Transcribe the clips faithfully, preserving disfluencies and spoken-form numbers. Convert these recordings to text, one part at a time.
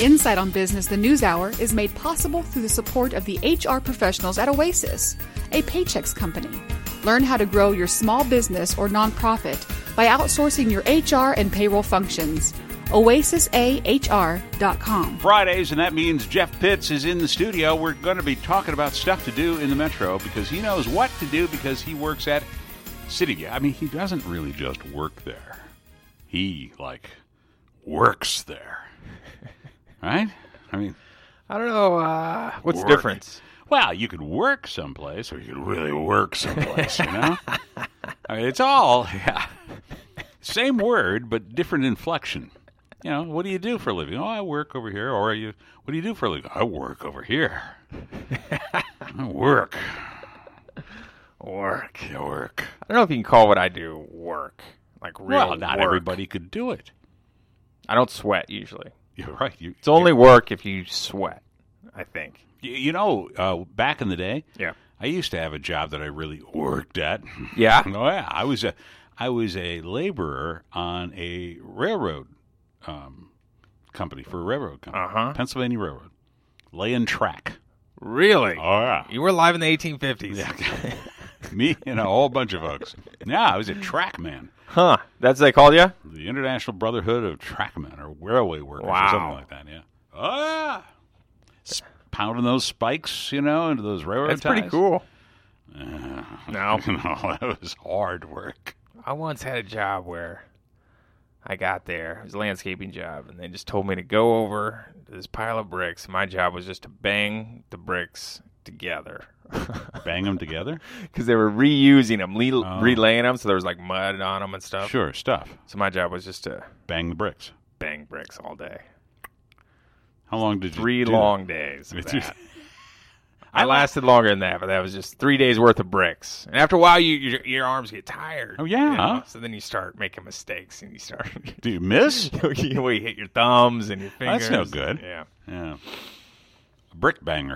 Insight on Business, the News Hour, is made possible through the support of the H R professionals at Oasis, a Paychex company. Learn how to grow your small business or nonprofit by outsourcing your H R and payroll functions. oasis a h r dot com. Fridays, and that means Jeff Pitts is in the studio. We're going to be talking about stuff to do in the Metro because he knows what to do because he works at CityView. I mean, he doesn't really just work there. He, like, works there. Right? I mean, I don't know. Uh, what's work. the difference? Well, you could work someplace or you could really work someplace, you know? I mean, it's all, yeah, same word, but different inflection. You know, what do you do for a living? Oh, I work over here. Or you, what do you do for a living? I work over here. I work. Work. You work. I don't know if you can call what I do work. Like real Well, not work. everybody could do it. I don't sweat usually. You're right. You, It's only work if you sweat, I think. you, you know, uh, back in the day, Yeah. I used to have a job that I really worked at. Yeah? Oh, yeah. I was a, I was a laborer on a railroad um, company, for a railroad company. Uh-huh. Pennsylvania Railroad. Laying track. Really? Oh, yeah. You were alive in the eighteen fifties. Yeah. Me and a whole bunch of folks. Yeah, I was a track man. Huh. That's what they called you? The International Brotherhood of Trackmen, or Railway Workers, Wow. or something like that, yeah. Oh, yeah. S- pounding those spikes, you know, into those railroad That's ties. pretty cool. Uh, No. no, that was hard work. I once had a job where I got there. It was a landscaping job, and they just told me to go over to this pile of bricks. My job was just to bang the bricks together. Bang them together? Because they were reusing them, le- Oh. relaying them, so there was like mud on them and stuff. Sure, stuff. So my job was just to Bang the bricks. bang bricks all day. How long did you Three do long that? days of It's just- that. I lasted longer than that, but that was just three days worth of bricks. And after a while, you your, your arms get tired. Oh, yeah. you know? So then you start making mistakes, and you start Do you miss? you, you hit your thumbs and your fingers. That's no good. Yeah. Yeah. Brick banger.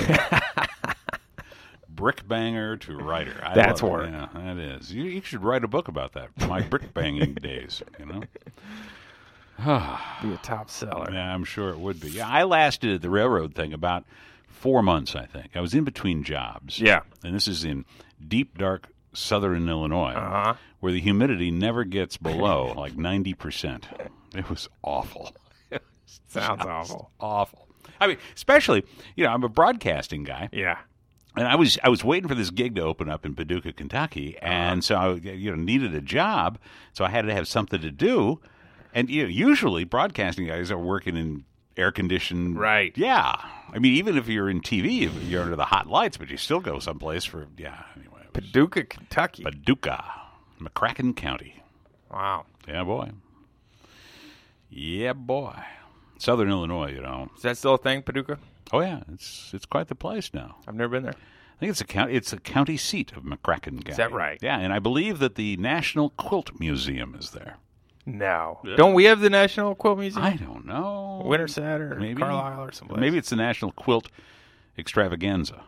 Brick banger to writer. I That's love it. work. Yeah, that is. You, you should write a book about that. My brick banging days, you know? Be a top seller. Yeah, I'm sure it would be. Yeah, I lasted at the railroad thing about four months, I think. I was in between jobs. Yeah. And this is in deep, dark southern Illinois, Uh-huh. where the humidity never gets below like ninety percent. It was awful. Sounds awful. Awful. I mean, especially, you know, I'm a broadcasting guy. Yeah. And I was I was waiting for this gig to open up in Paducah, Kentucky, and so I you know needed a job, so I had to have something to do. And you know, usually broadcasting guys are working in air conditioned. Right. Yeah. I mean, even if you're in T V, you're under the hot lights, but you still go someplace for yeah. Anyway, it was Paducah, Kentucky. Paducah, McCracken County. Wow. Yeah, boy. Yeah, boy. Southern Illinois, you know. Is that still a thing, Paducah? Oh yeah, it's it's quite the place now. I've never been there. I think it's a county. It's a county seat of McCracken County. Is that right? Yeah, and I believe that the National Quilt Museum is there. No. Yeah. Don't we have the National Quilt Museum? I don't know. Winterset or Maybe. Carlisle or something. Maybe it's the National Quilt Extravaganza.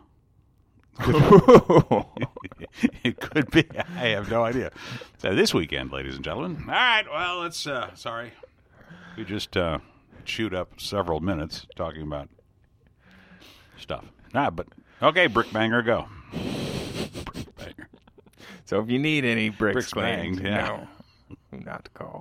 It could be. I have no idea. So this weekend, ladies and gentlemen. All right. Well, let's. Uh, sorry, we just uh, chewed up several minutes talking about stuff. Ah, but okay, Brickbanger, go. Brickbanger. So if you need any bricks, Bricks banged, banged, you yeah. know who not to call.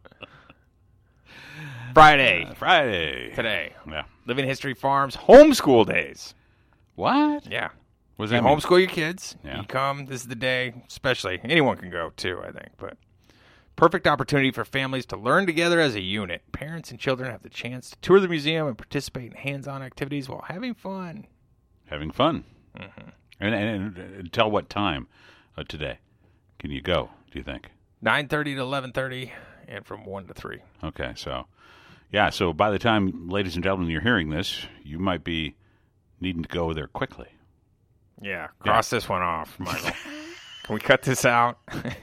Friday. Uh, Friday. Today. Yeah. Living History Farms homeschool days. What? Yeah. What does You that mean? homeschool your kids. Yeah. You come. This is the day, especially. Anyone can go, too, I think. But perfect opportunity for families to learn together as a unit. Parents and children have the chance to tour the museum and participate in hands-on activities while having fun. Having fun. Mm-hmm. And, and, and tell what time uh, today can you go, do you think? nine thirty to eleven thirty and from one to three. Okay, so, yeah, so by the time, ladies and gentlemen, you're hearing this, you might be needing to go there quickly. Yeah, cross this one off, Michael. Can we cut this out?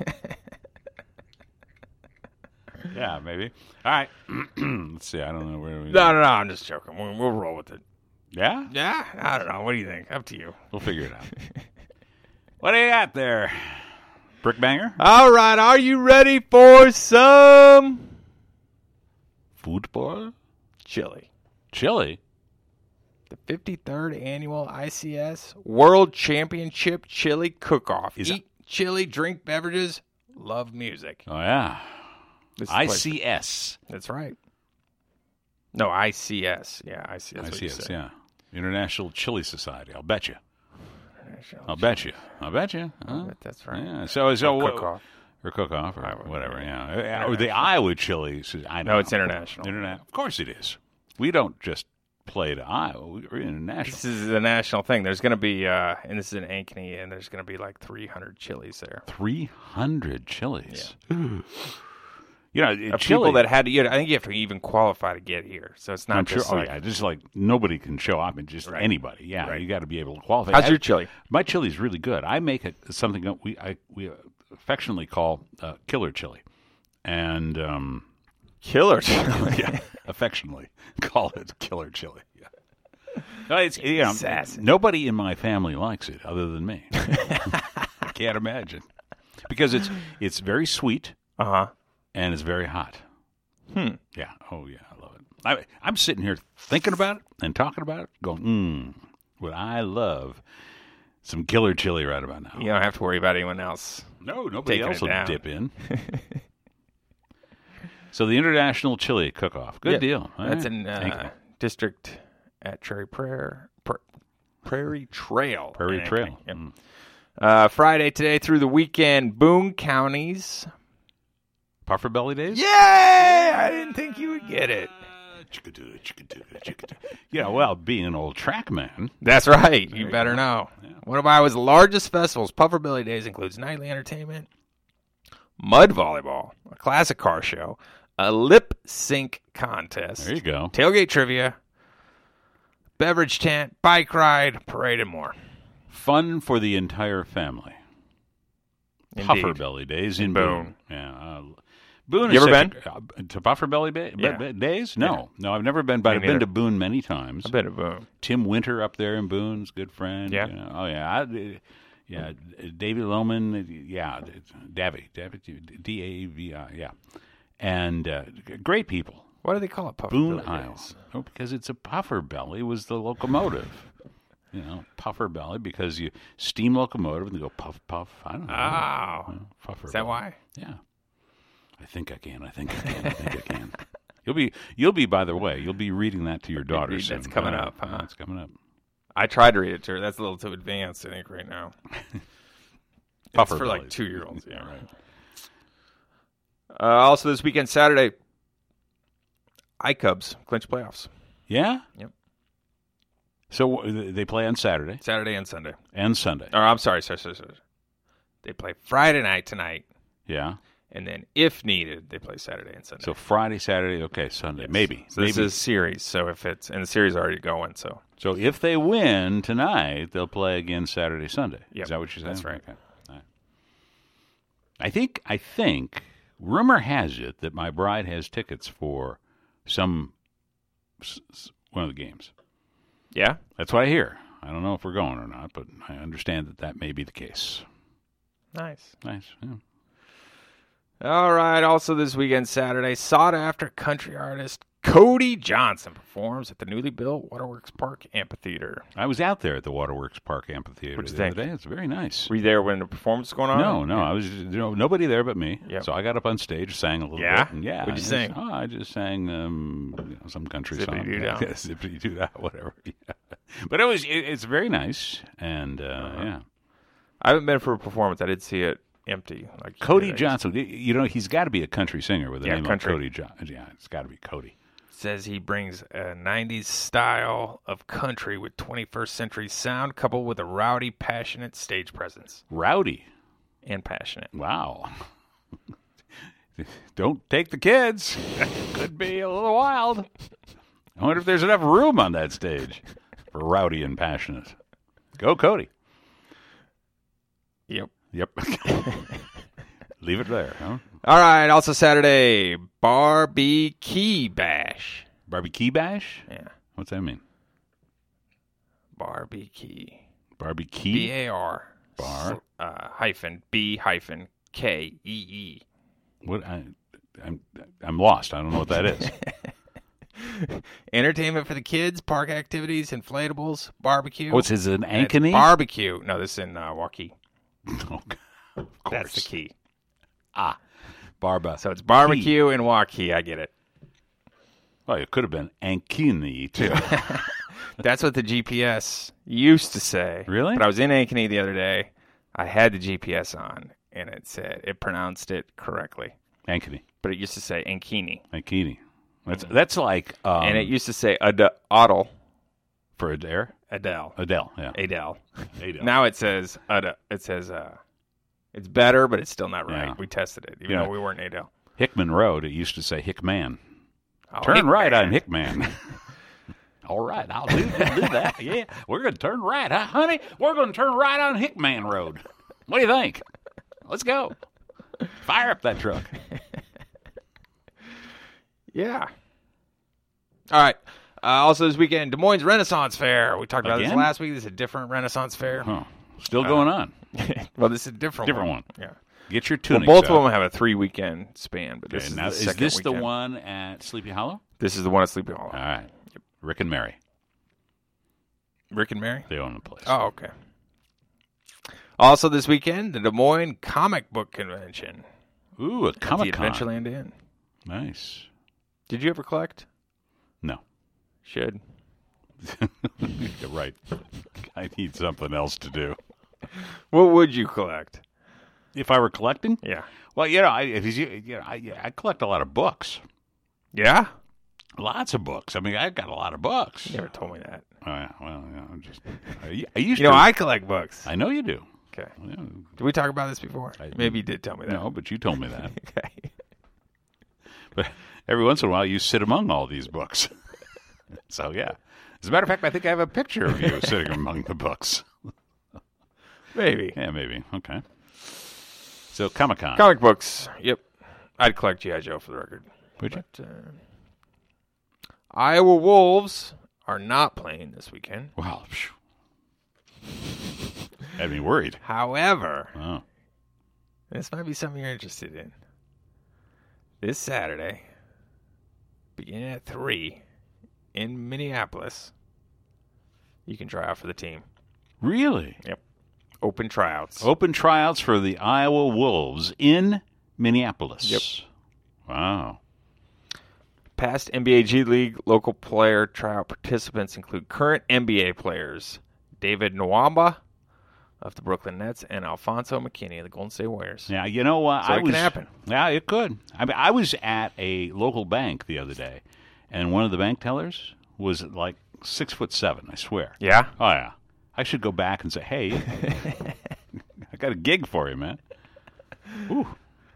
Yeah, maybe. All right. Let's see. I don't know where we No, no, no. I'm just joking. We'll, we'll roll with it. Yeah? Yeah? I don't know. What do you think? Up to you. We'll figure it out. What do you got there? Brickbanger? All right. Are you ready for some Football? chili? Chili? The fifty-third annual I C S World Championship Chili Cook-Off. Is Eat chili, drink beverages, love music. Oh, yeah. This is the I place. C S. That's right. No, I C S. Yeah, I C S. I what C you S, said. yeah. International Chili Society. I'll bet you. International I'll bet you. I'll bet you. Huh? bet that's right. Yeah. So, so Or cook-off. Or cook-off or Whatever. whatever, yeah. Or the Iowa chili. I know. No, it's international. Internet. Of course it is. We don't just play to Iowa. We're international. This is the national thing. There's going to be, uh, and this is in Ankeny, and there's going to be like three hundred chilies there. three hundred chilies. You know, Of chili, people that had to, you know, I think you have to even qualify to get here. So it's not I'm sure. just Oh, like, yeah. Just like nobody can show up and just Right. anybody. Yeah. Right. You got to be able to qualify. how's I- your chili? My chili is really good. I make it something that we I, we affectionately call uh, killer chili, and um, Killer chili. yeah, affectionately call it killer chili. Yeah. No, it's you know, Sassy. nobody in my family likes it other than me. I can't imagine because it's it's very sweet Uh-huh. and it's very hot. Hmm. Yeah. Oh yeah, I love it. I, I'm sitting here thinking about it and talking about it, going, mm, would I love some killer chili right about now? You don't have to worry about anyone else. No, nobody Taking else it will down. dip in. So the International Chili Cook-Off. Good Yeah. deal. All That's right. in Thank uh, you. district at Cherry Prayer, pra- Prairie Trail. Prairie in Trail. Ankeny. Yep. Mm. Uh, Friday today through the weekend, Boone counties. Puffer Belly Days? Yay! I didn't think you would get it. Uh, chickadoo, chickadoo, chickadoo. Yeah, well, being an old track man. That's right. You better know. One of Iowa's largest festivals, Puffer Belly Days, includes nightly entertainment, mud volleyball, a classic car show, a lip sync contest, There you go. tailgate trivia, beverage tent, bike ride, parade, and more. Fun for the entire family. Indeed. Puffer Belly Days in In Boone. Boone. Yeah. Uh, Boone You is ever such a- uh, to Puffer Belly ba- Yeah. ba- Days? No. No, I've never been, but Me I've been neither. to Boone many times. I've been to Boone. Tim Winter up there in Boone's good friend. Yeah. you know. Oh yeah. I, yeah. David Lohman. Yeah. Davy. Davy. D A V I. Yeah. And uh, great people. What do they call it? Puffer Boone, Belly Iowa. Days? Oh, because it's a puffer belly was the locomotive. You know, puffer belly because you steam locomotive and they go puff puff. I don't know. Oh. You know, puffer Is that belly. why? Yeah. I think I can. I think I can. I think I can. You'll be. You'll be. By the way, you'll be reading that to your daughter read- soon. that's coming Uh, up, huh? That's coming up. I tried to read it to her. That's a little too advanced, I think, right now. Puffer It's for like bellies. two-year-olds. Yeah, right. Uh, also this weekend, Saturday, iCubs clinch playoffs. Yeah. Yep. So uh, they play on Saturday Saturday and Sunday. and Sunday. Or I'm sorry, sorry, sorry, sorry. They play Friday night tonight, Yeah. and then if needed, they play Saturday and Sunday. So Friday, Saturday. Okay, Sunday. Maybe. So Maybe. this is series. So if it's and the series is already going, so So if they win tonight, they'll play again Saturday, Sunday. Yep, Is that what you're saying? that's right. Okay. All right. I think. I think. Rumor has it that my bride has tickets for some s- s- one of the games. yeah. That's what I hear. I don't know if we're going or not, but I understand that that may be the case. Nice. Nice. Yeah. All right. Also this weekend, Saturday, sought after country artist Cody Johnson performs at the newly built Waterworks Park Amphitheater. I was out there at the Waterworks Park Amphitheater What'd you the other think? day. It's very nice. Were you there when the performance was going on? No, no, I was you know, nobody there but me. Yep. So I got up on stage, sang a little Yeah? bit. And yeah, What'd you I just- sing? Oh, I just sang um, you know, some country song. Zippity-doo-dah. Yeah, zippity-doo-dah, whatever. Yeah. But it was it, it's very nice, and uh, Uh-huh. yeah. I haven't been for a performance. I did see it empty. Like Cody today. Johnson, y- you know, he's got to be a country singer with the Yeah, name country. of Cody Johnson. Yeah, it's got to be Cody. Says he brings a nineties style of country with twenty-first century sound coupled with a rowdy, passionate stage presence. Rowdy. And passionate. Wow. Don't take the kids. Could be a little wild. I wonder if there's enough room on that stage for rowdy and passionate. Go, Cody. Yep. Yep. Leave it there, huh? All right. Also Saturday, Barbie Key Bash. Barbie Bash? Yeah. What's that mean? Barbie Key. Barbie B Key? A R. Bar? Uh, hyphen B hyphen K E E. What? I, I'm I'm lost. I don't know what that is. Entertainment for the kids, park activities, inflatables, barbecue. What's his in And Ankeny? Barbecue. No, this is in uh, Waukee. Oh, of course. That's the key. Ah, Barba. So it's barbecue in Waukee. I get it. Well, it could have been Ankeny, too. That's what the G P S used to say. Really? But I was in Ankeny the other day. I had the G P S on, and it said it pronounced it correctly. Ankeny. But it used to say Ankeny. Ankeny. That's, that's like... Um, and it used to say Ad- Adel. For Adair? Adele. Adele, yeah. Adele. Adele. Now it says Ad- it says uh, it's better, but it's still not right. Yeah. We tested it, even Yeah. though we weren't Adele. Hickman Road, it used to say Hickman. Oh, Turn Hickman. right on Hickman. All right, I'll do, do that. Yeah, we're going to turn right, huh, honey? We're going to turn right on Hickman Road. What do you think? Let's go. Fire up that truck. Yeah. All right. Uh, also this weekend, Des Moines Renaissance Fair. We talked about Again? this last week. This is a different Renaissance Fair. Huh. Still going on. Well, this is a different, Different one. Yeah. Get your Well, tunics both out. of them have a three-weekend span, but this Okay, is now, the is second this the weekend. one at Sleepy Hollow? This is the one at Sleepy Hollow. All right. Rick and Mary. Rick and Mary? They own the place. Oh, okay. Also this weekend, the Des Moines Comic Book Convention. Ooh, a At the Comic Con. Adventureland Inn. Nice. Did you ever collect? No. Should. You're right. I need something else to do. What would you collect? If I were collecting? Yeah. Well, you know, I, if you, you know, I, I collect a lot of books. Yeah? Lots of books. I mean, I've got a lot of books. You never told me that. Oh, yeah. Well, yeah, I'm just. I, I used You know, to. I collect books. I know you do. Okay. Yeah, Did we talk about this before? I- Maybe you did tell me that. no, but you told me that. Okay. But every once in a while, you sit among all these books. So yeah. As a matter of fact, I think I have a picture of you sitting among the books. Maybe. Yeah, maybe. Okay. So Comic Con. Comic books. Yep. I'd collect G I. Joe for the record. Would you? But, uh, Iowa Wolves are not playing this weekend. Wow. Phew. Had me worried. However, Oh. this might be something you're interested in. This Saturday, beginning at three in Minneapolis, you can try out for the team. Really? Yep. Open tryouts. Open tryouts for the Iowa Wolves in Minneapolis. Yep. Wow. Past N B A G League local player tryout participants include current N B A players David Nwamba of the Brooklyn Nets and Alfonso McKinney of the Golden State Warriors. Yeah, you know what? So I it was, can happen. Yeah, it could. I mean, I was at a local bank the other day, and one of the bank tellers was like six foot seven. I swear. Yeah? Oh yeah. I should go back and say, "Hey, I got a gig for you, man." Ooh.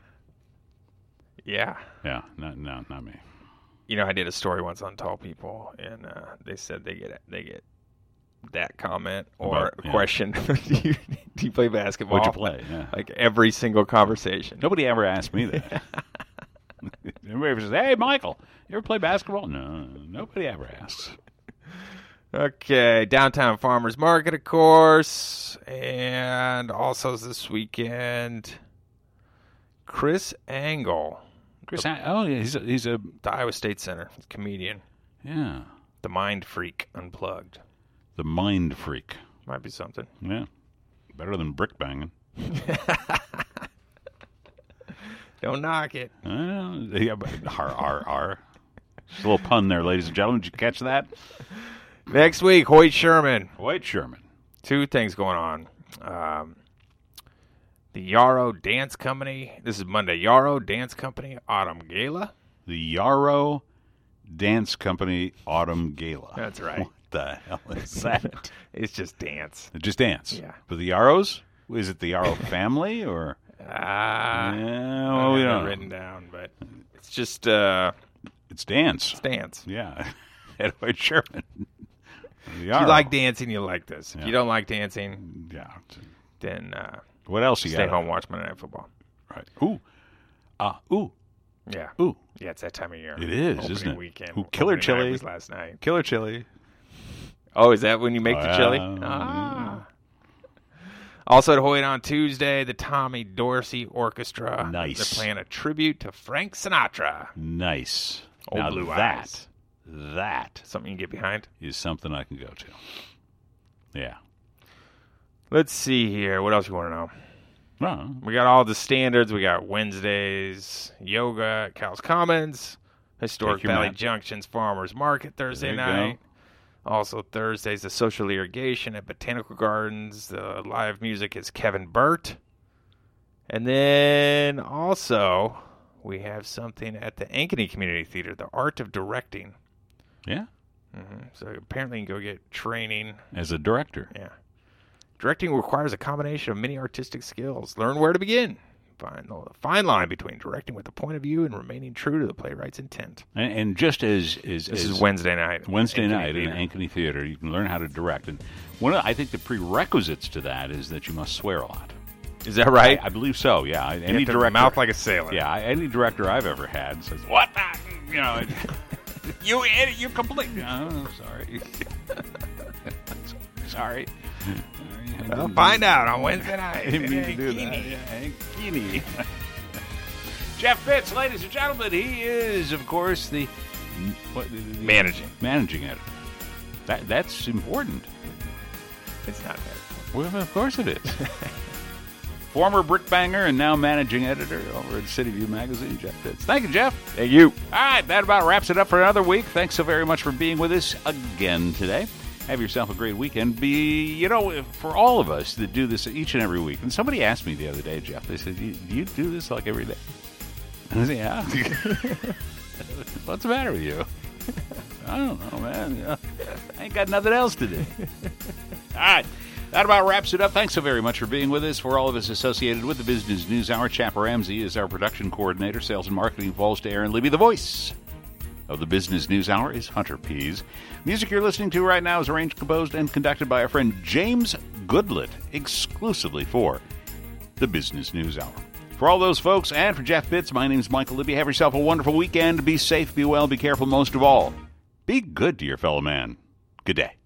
Yeah. Yeah. No, no, not me. You know, I did a story once on tall people, and uh, they said they get they get that comment or About- a yeah. question. do, you, do you play basketball? What'd you play? Yeah. Like every single conversation. Nobody ever asked me that. Everybody ever says, "Hey, Michael, you ever play basketball?" No, nobody ever asks. Okay, Downtown Farmers Market, of course, and also this weekend, Chris Angle, Chris, oh yeah, he's a, he's a the Iowa State Center comedian, yeah, the Mind Freak Unplugged. the mind freak. Might be something. Yeah, better than brick banging. Don't knock it. Uh, yeah, but R R R. Just a little pun there, ladies and gentlemen. Did you catch that? Next week, Hoyt Sherman. Hoyt Sherman. Two things going on. Um, the Yarrow Dance Company. This is Monday. Yarrow Dance Company Autumn Gala. The Yarrow Dance Company Autumn Gala. That's right. What the hell is that? It's just dance. Just dance. Yeah. But the Yarrows? Is it the Yarrow family or? Ah, Yeah, I well, we have it don't know. written down, but it's just uh, It's dance. it's dance. Yeah. At Hoyt Sherman. The If Yarrow. you like dancing, you like this. If Yeah. you don't like dancing, Yeah. then uh, What else you stay got? home, watch Monday Night Football. Right. Ooh. Ah. ooh. Yeah, Ooh. yeah, it's that time of year. It is, Opening isn't it? Weekend. Ooh, killer Opening night chili. was last night. Killer chili. Oh, is that when you make the chili? Wow. Ah. Also at Hoyt on Tuesday, the Tommy Dorsey Orchestra. Nice. They're playing a tribute to Frank Sinatra. Nice. Old now Blue that, Eyes. that Something you can get behind. is something I can go to. Yeah. Let's see here. What else you want to know? Well, We got all the standards. We got Wednesdays, yoga at Cal's Commons, Historic Take your Valley map. Junction's Farmers Market Thursday There you night. Also Thursdays, the social irrigation at Botanical Gardens. The live music is Kevin Burt. And then also we have something at the Ankeny Community Theater, the Art of Directing. yeah, hmm So apparently you can go get training. as a director. Yeah. Directing requires a combination of many artistic skills. Learn where to begin. Find the fine line between directing with a point of view and remaining true to the playwright's intent. And, and just as, as, This as is Wednesday night. Wednesday Ankeny night Theater. in Ankeny Theater, you can learn how to direct. And one of the, I think the prerequisites to that is that you must swear a lot. Is that right? I, I believe so. Yeah, I- You any have to director, mouth like a sailor. yeah, I- any director I've ever had says, "What the?" You know, you idiot, you complete. Oh, sorry, sorry. Well, find out on Wednesday night. I didn't mean to do that. Ankeny. Yeah, Ankeny. Jeff Fitz, ladies and gentlemen, he is, of course, the, what, the, the Managing. managing editor. That that's important. It's not that. Well, of course it is. Former brickbanger and now managing editor over at City View Magazine, Jeff Fitz. Thank you, Jeff. Hey, you. All right, that about wraps it up for another week. Thanks so very much for being with us again today. Have yourself a great weekend. Be, you know, for all of us that do this each and every week. And somebody asked me the other day, Jeff, they said, do you do this like every day? I said, yeah. What's the matter with you? I don't know, man. You know, I ain't got nothing else to do. All right. That about wraps it up. Thanks so very much for being with us. For all of us associated with the Business News Hour, Chapper Ramsey is our production coordinator. Sales and marketing falls to Aaron Libby. The voice of the Business News Hour is Hunter Pease. Music you're listening to right now is arranged, composed, and conducted by our friend James Goodlett, exclusively for the Business News Hour. For all those folks, and for Jeff Fitz, my name is Michael Libby. Have yourself a wonderful weekend. Be safe, be well, be careful, most of all. Be good to your fellow man. Good day.